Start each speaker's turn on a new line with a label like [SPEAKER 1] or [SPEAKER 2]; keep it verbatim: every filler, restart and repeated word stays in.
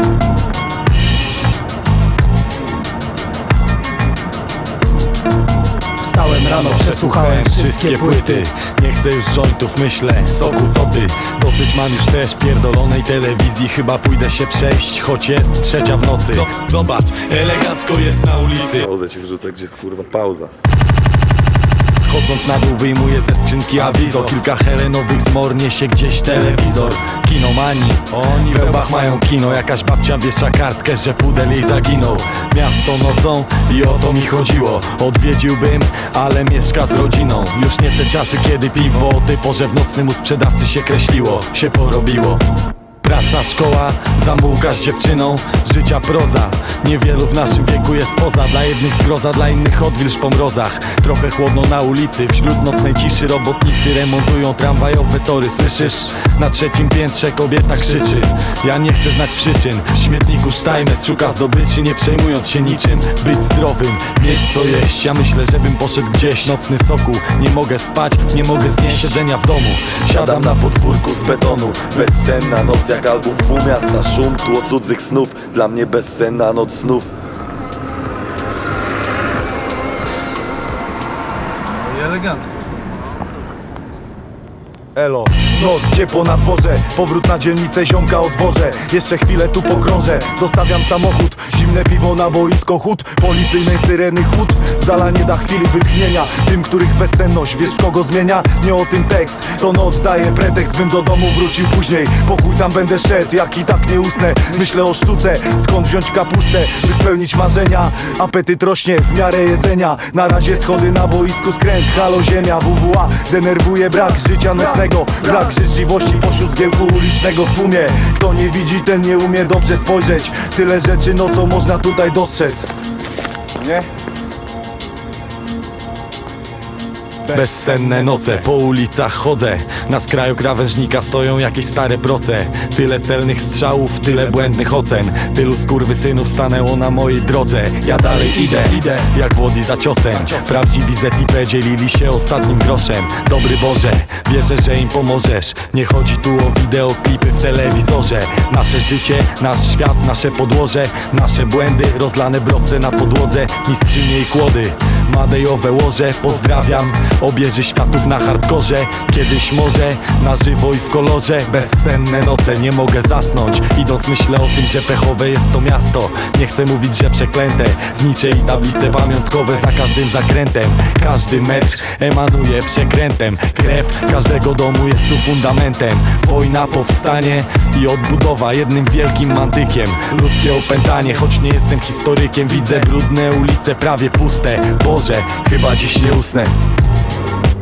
[SPEAKER 1] Wstałem rano, przesłuchałem wszystkie płyty. Nie chcę już jointów, myślę, soku co ty. Dosyć mam już też pierdolonej telewizji. Chyba pójdę się przejść, choć jest trzecia w nocy. Zobacz, elegancko jest na ulicy.
[SPEAKER 2] Pauzę ci wrzucę, gdzie jest kurwa pauza.
[SPEAKER 1] Chodząc na dół wyjmuję ze skrzynki awizo. Kilka helenowych zmor, niesie gdzieś telewizor. Kinomani, oni we łbach mają kino. Jakaś babcia wiesza kartkę, że pudel jej zaginął. Miasto nocą i o to mi chodziło. Odwiedziłbym, ale mieszka z rodziną. Już nie te czasy, kiedy piwo o tej porze w nocnym u sprzedawcy się kreśliło. Się porobiło. Praca, szkoła, zamułka z dziewczyną, z życia proza. Niewielu w naszym wieku jest poza. Dla jednych zgroza, dla innych odwilż po mrozach. Trochę chłodno na ulicy, wśród nocnej ciszy robotnicy remontują tramwajowe tory. Słyszysz? Na trzecim piętrze kobieta krzyczy. Ja nie chcę znać przyczyn. W śmietniku Steinmetz szuka zdobyczy, nie przejmując się niczym. Być zdrowym, mieć co jeść. Ja myślę, żebym poszedł gdzieś. Nocny sokół, nie mogę spać, nie mogę znieść siedzenia w domu. Siadam na podwórku z betonu. Bezsenna noc jak album W miasta, szum, tło cudzych snów. Dla mnie bezsenna noc snów.
[SPEAKER 3] I elegancko.
[SPEAKER 1] Elo, noc, ciepło na dworze. Powrót na dzielnicę, ziomka odwożę. Jeszcze chwilę tu pokrążę. Zostawiam samochód, zimne piwo na boisko, chód policyjnej syreny, chód. Z dala nie da chwili wytchnienia tym, których bezsenność, wiesz kogo zmienia? Nie o tym tekst, to noc daje pretekst, bym do domu wrócił później. Po chuj tam będę szedł, jak i tak nie usnę. Myślę o sztuce, skąd wziąć kapustę, by spełnić marzenia. Apetyt rośnie w miarę jedzenia. Na razie schody na boisku, skręt, halo ziemia. W W A denerwuje brak życia nocnego. Brak życzliwości pośród zgiełku ulicznego w tłumie. Kto nie widzi, ten nie umie dobrze spojrzeć. Tyle rzeczy nocą można tutaj dostrzec. Nie? Bezsenne noce, po ulicach chodzę. Na skraju krawężnika stoją jakieś stare proce. Tyle celnych strzałów, tyle błędnych ocen. Tylu skurwysynów stanęło na mojej drodze. Ja dalej idę, idę jak Włody za ciosem. Prawdziwi Z I P dzielili się ostatnim groszem. Dobry Boże, wierzę, że im pomożesz. Nie chodzi tu o wideoklipy w telewizorze. Nasze życie, nasz świat, nasze podłoże. Nasze błędy, rozlane browce na podłodze. Mistrzynie i kłody, madejowe łoże. Pozdrawiam obieży światów na hardkorze. Kiedyś może na żywo i w kolorze. Bezsenne noce, nie mogę zasnąć. Idąc myślę o tym, że pechowe jest to miasto. Nie chcę mówić, że przeklęte. Znicze i tablice pamiątkowe za każdym zakrętem. Każdy metr emanuje przekrętem. Krew każdego domu jest tu fundamentem. Wojna, powstanie i odbudowa jednym wielkim mantykiem. Ludzkie opętanie, choć nie jestem historykiem. Widzę brudne ulice prawie puste. Boże, chyba dziś nie usnę.